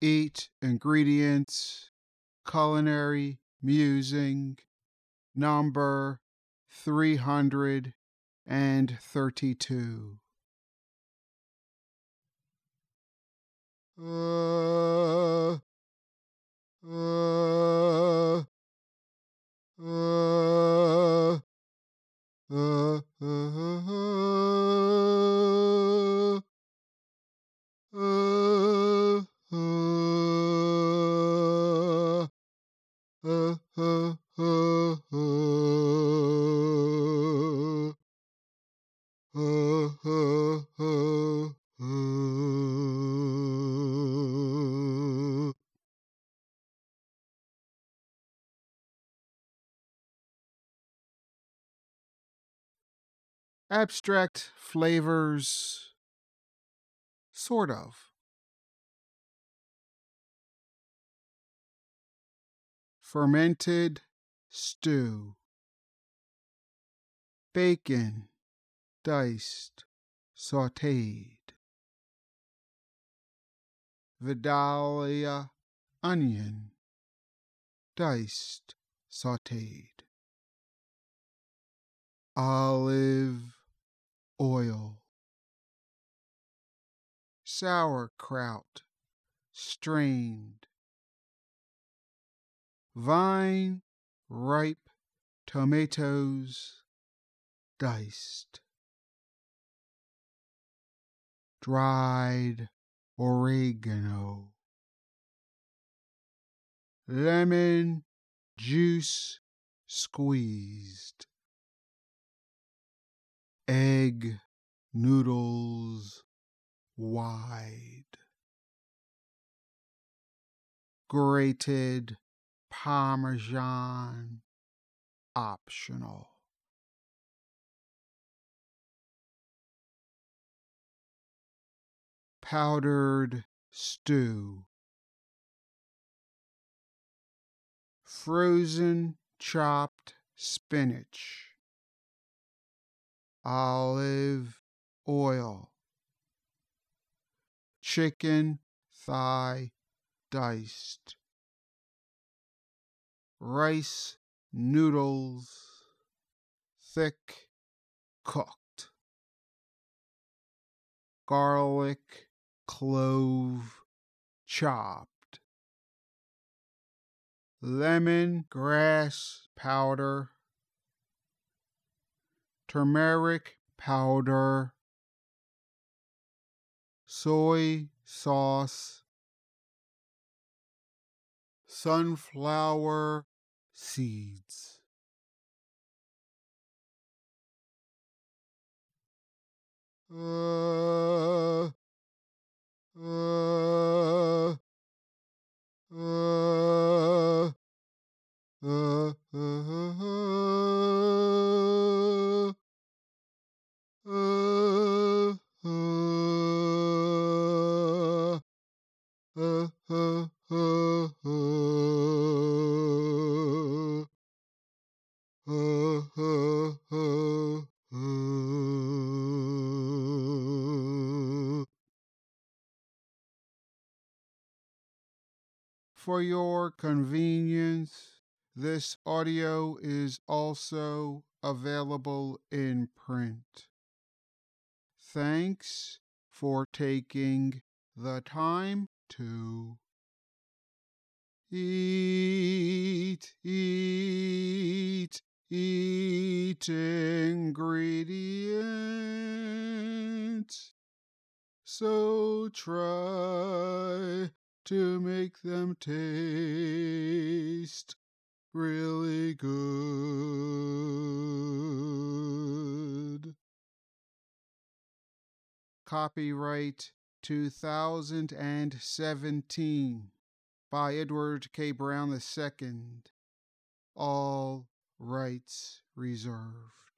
Eat ingredients, culinary musing, number 332. Uh, uh, uh, uh, Abstract flavors, sort of. Fermented stew. Bacon, diced, sauteed. Vidalia onion, diced, sauteed. Olive oil. Sauerkraut, strained. Vine ripe tomatoes, diced. Dried oregano. Lemon juice squeezed. Egg noodles wide. Grated Parmesan optional. Powdered stew. Frozen chopped spinach. Olive oil. Chicken thigh diced. Rice noodles thick cooked. Garlic clove chopped. Lemongrass powder. Turmeric powder. Soy sauce. Sunflower seeds. Uh, uh, uh, uh, For your convenience, this audio is also available in print. Thanks for taking the time to eat ingredients. So try to make them taste really good. Copyright 2017 by Edward K. Brown II. All rights reserved.